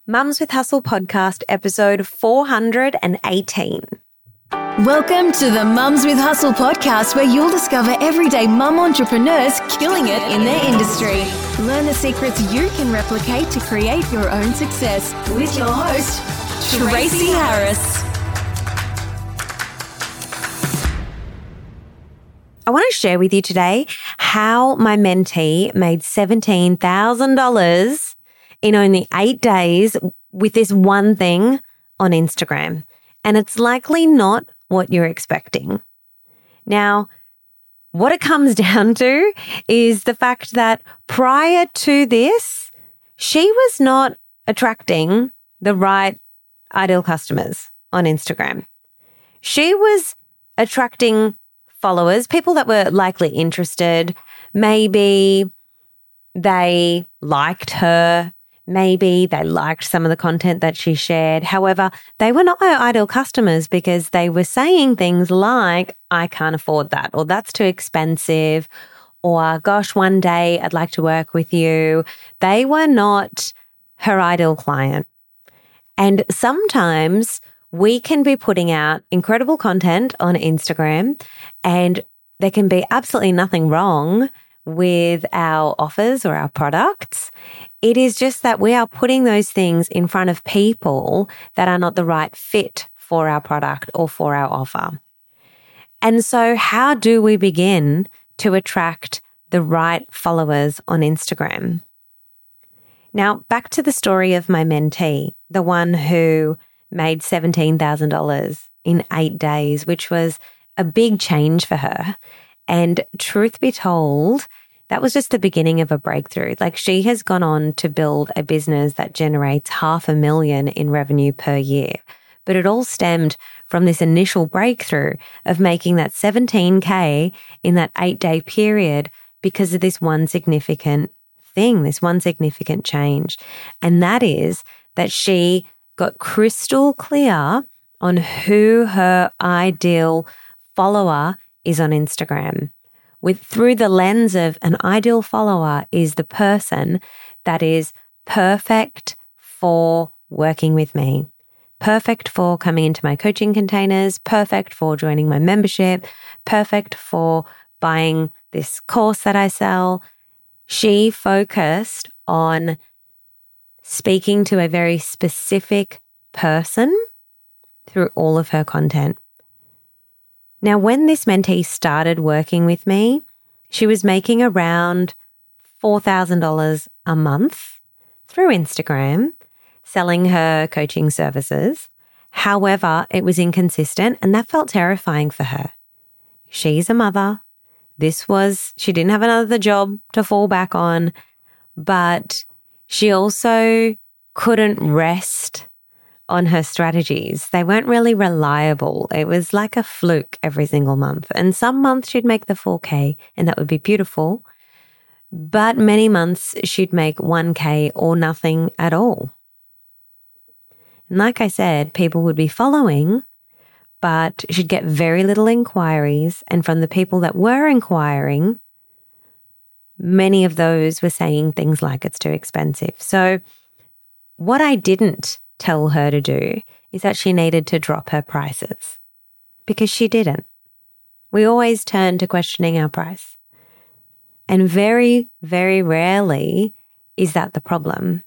Mums with Hustle podcast, episode 418. Welcome to the Mums with Hustle podcast, where you'll discover everyday mum entrepreneurs killing it in their industry. Learn the secrets you can replicate to create your own success with your host, Tracy Harris. I want to share with you today how my mentee made $17,000 in only 8 days with this one thing on Instagram. And it's likely not what you're expecting. Now, what it comes down to is the fact that prior to this, she was not attracting the right ideal customers on Instagram. She was attracting followers, people that were likely interested. Maybe they liked her. Maybe they liked some of the content that she shared. However, they were not her ideal customers because they were saying things like, I can't afford that, or that's too expensive, or gosh, one day I'd like to work with you. They were not her ideal client. And sometimes we can be putting out incredible content on Instagram, and there can be absolutely nothing wrong with our offers or our products. It is just that we are putting those things in front of people that are not the right fit for our product or for our offer. And so how do we begin to attract the right followers on Instagram? Now, back to the story of my mentee, the one who made $17,000 in 8 days, which was a big change for her. And truth be told, that was just the beginning of a breakthrough. Like, she has gone on to build a business that generates $500,000 in revenue per year. But it all stemmed from this initial breakthrough of making that $17,000 in that 8-day period because of this one significant thing, this one significant change. And that is that she got crystal clear on who her ideal follower is on Instagram. Through the lens of an ideal follower is the person that is perfect for working with me, perfect for coming into my coaching containers, perfect for joining my membership, perfect for buying this course that I sell. She focused on speaking to a very specific person through all of her content. Now, when this mentee started working with me, she was making around $4,000 a month through Instagram, selling her coaching services. However, it was inconsistent, and that felt terrifying for her. She's a mother. She didn't have another job to fall back on, but she also couldn't rest on her strategies. They weren't really reliable. It was like a fluke every single month. And some months she'd make the $4,000 and that would be beautiful. But many months she'd make $1,000 or nothing at all. And like I said, people would be following, but she'd get very little inquiries. And from the people that were inquiring, many of those were saying things like it's too expensive. So what I didn't tell her to do is that she needed to drop her prices, because she didn't. We always turn to questioning our price. And very, very rarely is that the problem.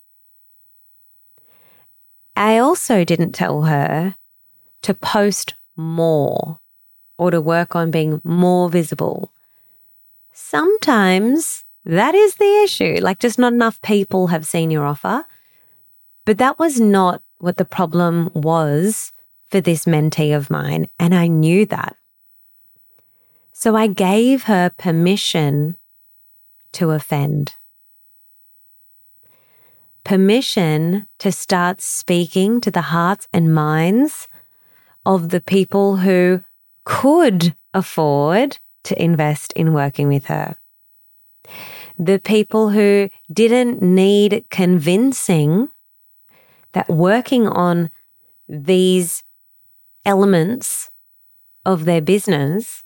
I also didn't tell her to post more or to work on being more visible. Sometimes that is the issue, like just not enough people have seen your offer. But that was not what the problem was for this mentee of mine, and I knew that. So I gave her permission to offend. Permission to start speaking to the hearts and minds of the people who could afford to invest in working with her. The people who didn't need convincing that working on these elements of their business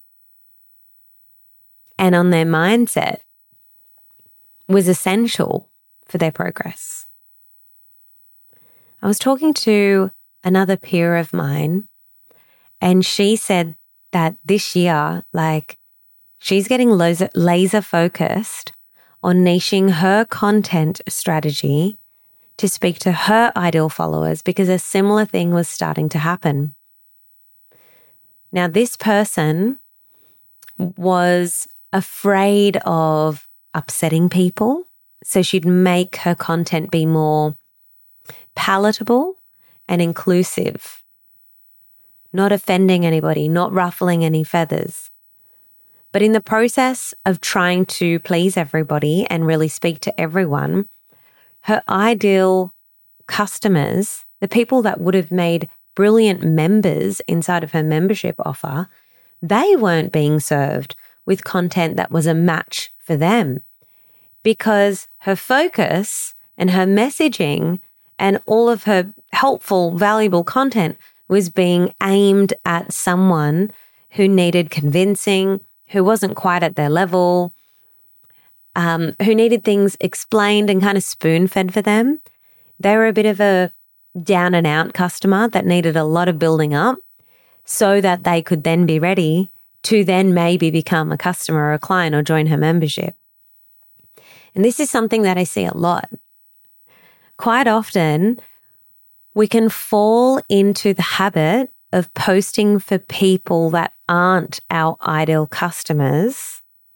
and on their mindset was essential for their progress. I was talking to another peer of mine, and she said that this year, like, she's getting laser focused on niching her content strategy to speak to her ideal followers because a similar thing was starting to happen. Now, this person was afraid of upsetting people, so she'd make her content be more palatable and inclusive, not offending anybody, not ruffling any feathers. But in the process of trying to please everybody and really speak to everyone, her ideal customers, the people that would have made brilliant members inside of her membership offer, they weren't being served with content that was a match for them because her focus and her messaging and all of her helpful, valuable content was being aimed at someone who needed convincing, who wasn't quite at their level, who needed things explained and kind of spoon-fed for them. They were a bit of a down and out customer that needed a lot of building up so that they could then be ready to then maybe become a customer or a client or join her membership. And this is something that I see a lot. Quite often, we can fall into the habit of posting for people that aren't our ideal customers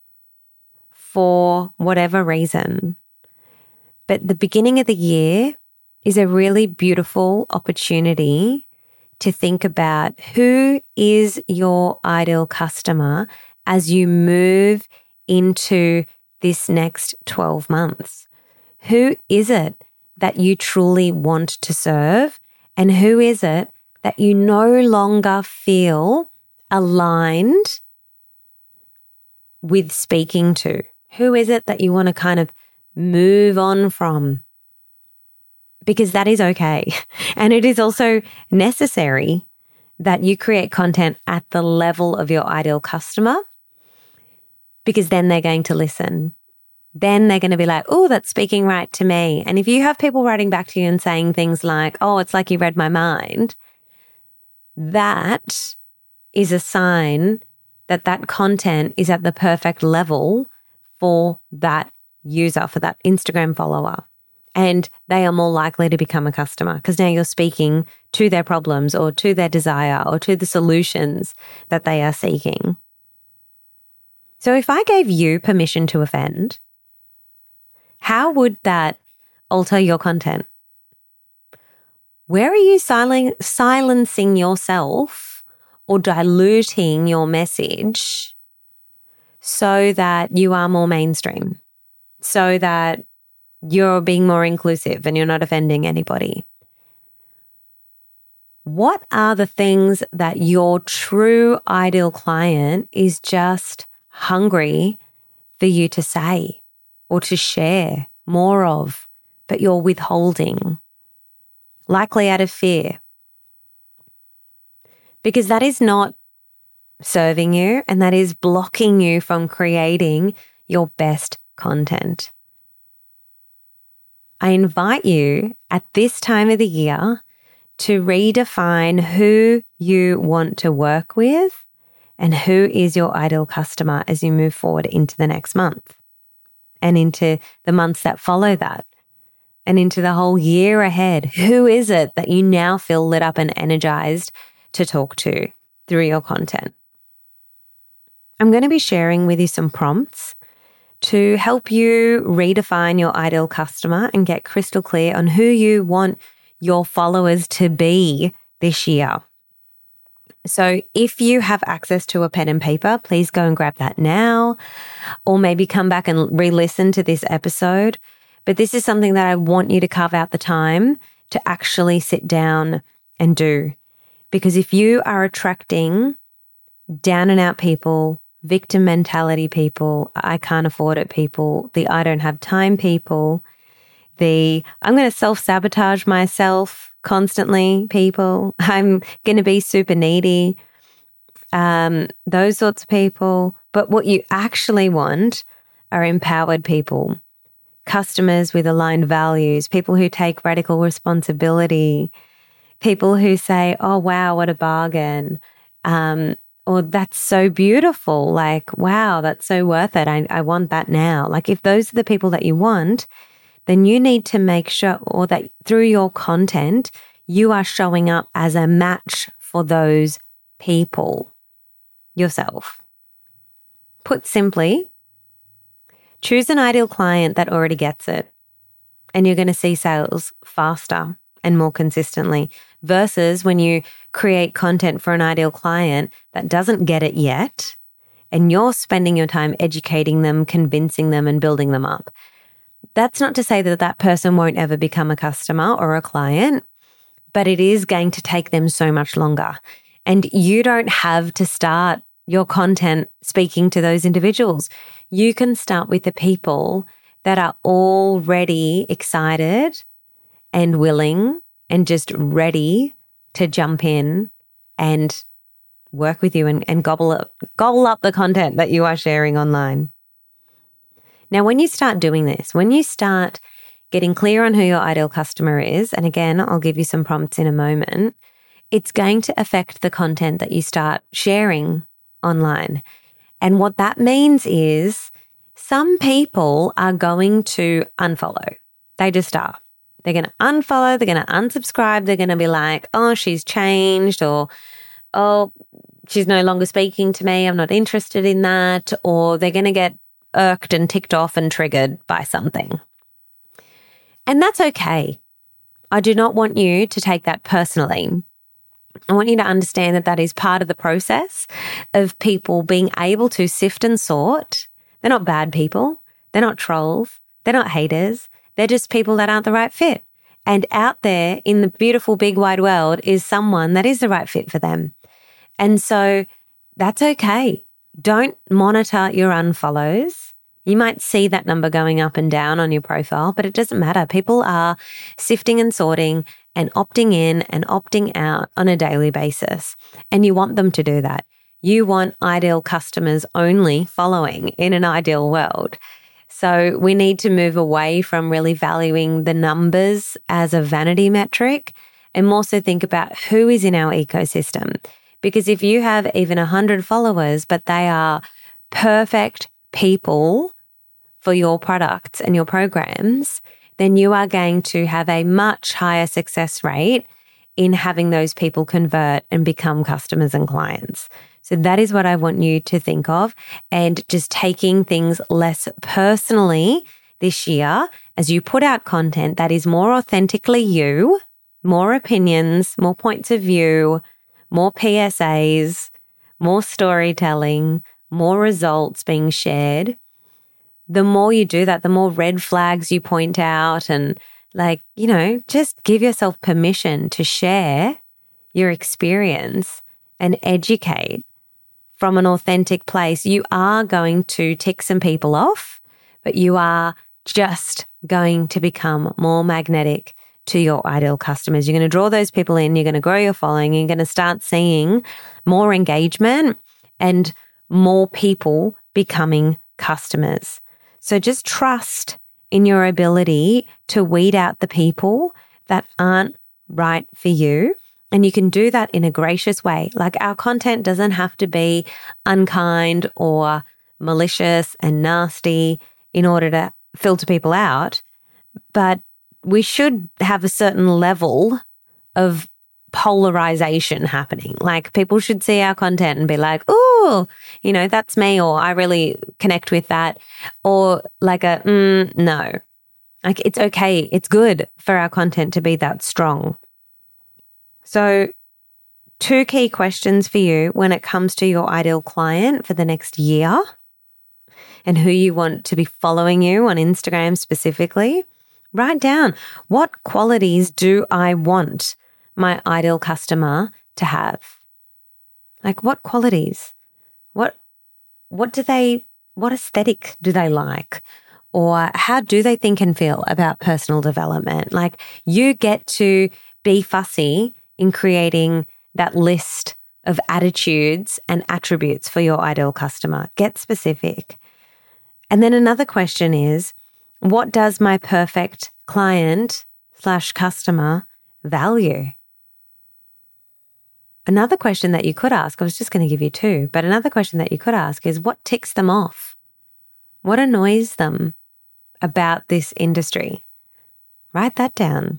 for whatever reason. But the beginning of the year is a really beautiful opportunity to think about who is your ideal customer as you move into this next 12 months. Who is it that you truly want to serve? And who is it that you no longer feel aligned with speaking to? Who is it that you want to kind of move on from? Because that is okay. And it is also necessary that you create content at the level of your ideal customer, because then they're going to listen. Then they're going to be like, oh, that's speaking right to me. And if you have people writing back to you and saying things like, oh, it's like you read my mind, that is a sign that that content is at the perfect level for that user, for that Instagram follower. And they are more likely to become a customer because now you're speaking to their problems or to their desire or to the solutions that they are seeking. So if I gave you permission to offend, how would that alter your content? Where are you silencing yourself or diluting your message so that you are more mainstream, so that you're being more inclusive and you're not offending anybody? What are the things that your true ideal client is just hungry for you to say or to share more of, but you're withholding, likely out of fear? Because that is not serving you and that is blocking you from creating your best content. I invite you at this time of the year to redefine who you want to work with and who is your ideal customer as you move forward into the next month and into the months that follow that and into the whole year ahead. Who is it that you now feel lit up and energized to talk to through your content? I'm going to be sharing with you some prompts to help you redefine your ideal customer and get crystal clear on who you want your followers to be this year. So if you have access to a pen and paper, please go and grab that now, or maybe come back and re-listen to this episode. But this is something that I want you to carve out the time to actually sit down and do. Because if you are attracting down and out people, victim mentality people, I can't afford it people, the I don't have time people, the I'm going to self-sabotage myself constantly people, I'm going to be super needy, those sorts of people. But what you actually want are empowered people, customers with aligned values, people who take radical responsibility, people who say, oh, wow, what a bargain. Or that's so beautiful. Like, wow, that's so worth it. I want that now. Like if those are the people that you want, then you need to make sure or that through your content, you are showing up as a match for those people yourself. Put simply, choose an ideal client that already gets it, and you're going to see sales faster and more consistently versus when you create content for an ideal client that doesn't get it yet and you're spending your time educating them, convincing them and building them up. That's not to say that that person won't ever become a customer or a client, but it is going to take them so much longer. And you don't have to start your content speaking to those individuals. You can start with the people that are already excited and willing and just ready to jump in and work with you and gobble up the content that you are sharing online. Now, when you start doing this, when you start getting clear on who your ideal customer is, and again, I'll give you some prompts in a moment, it's going to affect the content that you start sharing online. And what that means is some people are going to unfollow. They just are. They're going to unfollow, they're going to unsubscribe, they're going to be like, oh, she's changed, or, oh, she's no longer speaking to me, I'm not interested in that, or they're going to get irked and ticked off and triggered by something. And that's okay. I do not want you to take that personally. I want you to understand that that is part of the process of people being able to sift and sort. They're not bad people. They're not trolls. They're not haters. They're just people that aren't the right fit. And out there in the beautiful big wide world is someone that is the right fit for them. And so that's okay. Don't monitor your unfollows. You might see that number going up and down on your profile, but it doesn't matter. People are sifting and sorting and opting in and opting out on a daily basis. And you want them to do that. You want ideal customers only following in an ideal world. So we need to move away from really valuing the numbers as a vanity metric and more so think about who is in our ecosystem. Because if you have even 100 followers, but they are perfect people for your products and your programs, then you are going to have a much higher success rate in having those people convert and become customers and clients. So that is what I want you to think of, and just taking things less personally this year as you put out content that is more authentically you, more opinions, more points of view, more PSAs, more storytelling, more results being shared. The more you do that, the more red flags you point out and just give yourself permission to share your experience and educate from an authentic place. You are going to tick some people off, but you are just going to become more magnetic to your ideal customers. You're going to draw those people in, you're going to grow your following, you're going to start seeing more engagement and more people becoming customers. So just trust in your ability to weed out the people that aren't right for you. And you can do that in a gracious way. Like, our content doesn't have to be unkind or malicious and nasty in order to filter people out, but we should have a certain level of polarization happening. Like, people should see our content and be like, oh, that's me, or I really connect with that, or like no. Like, it's okay. It's good for our content to be that strong. So 2 key questions for you when it comes to your ideal client for the next year and who you want to be following you on Instagram specifically. Write down, what qualities do I want my ideal customer to have? Like, what qualities? What aesthetic do they like? Or how do they think and feel about personal development? Like, you get to be fussy in creating that list of attitudes and attributes for your ideal customer. Get specific. And then another question is, What does my perfect client/customer value? Another question that you could ask, I was just going to give you two, but another question that you could ask is what ticks them off? What annoys them about this industry? Write that down.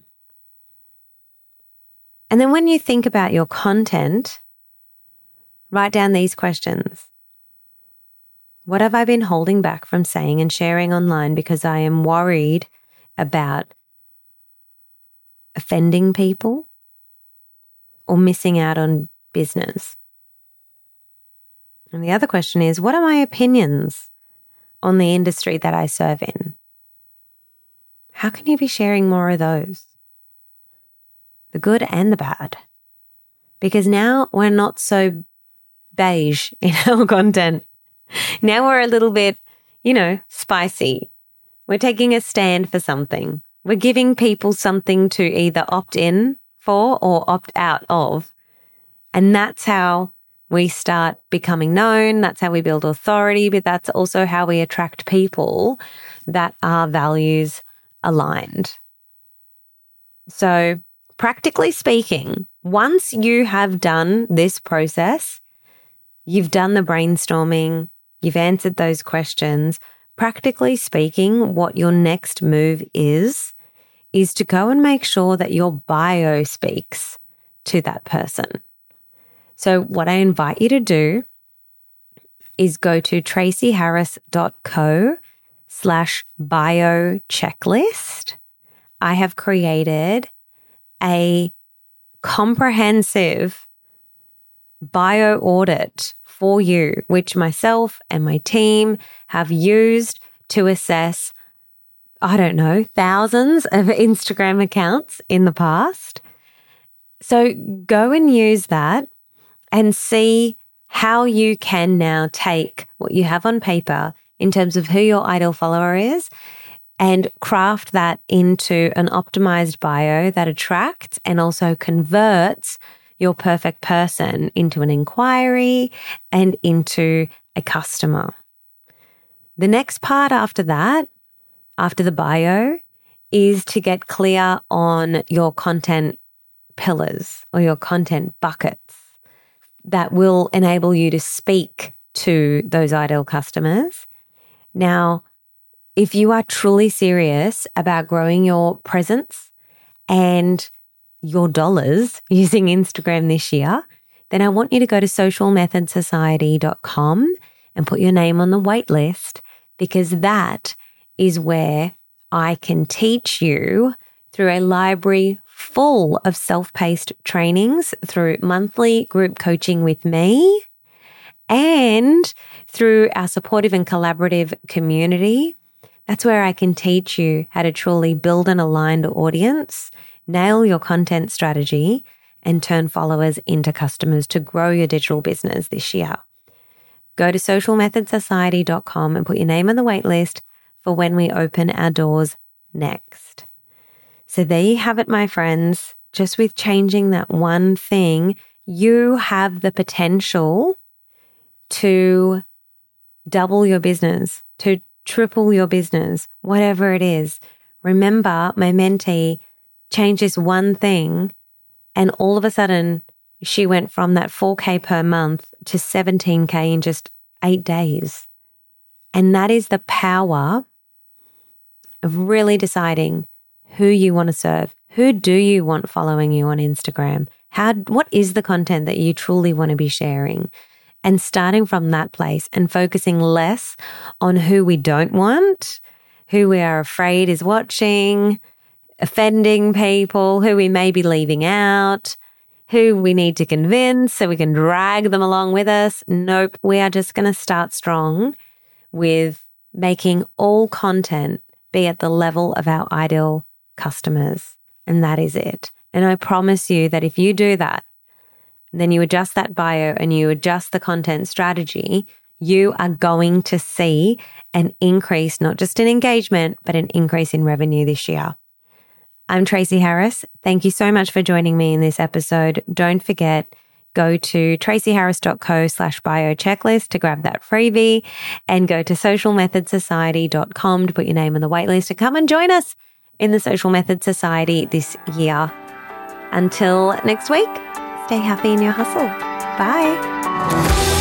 And then when you think about your content, write down these questions. What have I been holding back from saying and sharing online because I am worried about offending people or missing out on business? And the other question is, what are my opinions on the industry that I serve in? How can you be sharing more of those? The good and the bad. Because now we're not so beige in our content. Now we're a little bit, spicy. We're taking a stand for something. We're giving people something to either opt in for or opt out of. And that's how we start becoming known. That's how we build authority, but that's also how we attract people that are values aligned. So practically speaking, once you have done this process, you've done the brainstorming, you've answered those questions. Practically speaking, what your next move is to go and make sure that your bio speaks to that person. So what I invite you to do is go to tracyharris.co/bio checklist. I have created a comprehensive bio audit for you, which myself and my team have used to assess, thousands of Instagram accounts in the past. So go and use that and see how you can now take what you have on paper in terms of who your ideal follower is and craft that into an optimized bio that attracts and also converts your perfect person into an inquiry and into a customer. The next part after that, after the bio, is to get clear on your content pillars or your content buckets that will enable you to speak to those ideal customers. Now, if you are truly serious about growing your presence and your dollars using Instagram this year, then I want you to go to socialmethodsociety.com and put your name on the wait list, because that is where I can teach you through a library full of self-paced trainings, through monthly group coaching with me, and through our supportive and collaborative community. That's where I can teach you how to truly build an aligned audience, nail your content strategy, and turn followers into customers to grow your digital business this year. Go to socialmethodsociety.com and put your name on the wait list for when we open our doors next. So there you have it, my friends. Just with changing that one thing, you have the potential to double your business, to triple your business, whatever it is. Remember, my mentee changed this one thing and all of a sudden she went from that 4K per month to 17K in just 8 days. And that is the power of really deciding who you want to serve. Who do you want following you on Instagram? What is the content that you truly want to be sharing? And starting from that place and focusing less on who we don't want, who we are afraid is watching, offending people, who we may be leaving out, who we need to convince so we can drag them along with us. Nope. We are just going to start strong with making all content be at the level of our ideal customers. And that is it. And I promise you that if you do that, then you adjust that bio and you adjust the content strategy, you are going to see an increase, not just in engagement, but an increase in revenue this year. I'm Tracy Harris. Thank you so much for joining me in this episode. Don't forget, go to tracyharris.co/bio checklist to grab that freebie, and go to socialmethodsociety.com to put your name on the waitlist and come and join us in the Social Method Society this year. Until next week, stay happy in your hustle. Bye.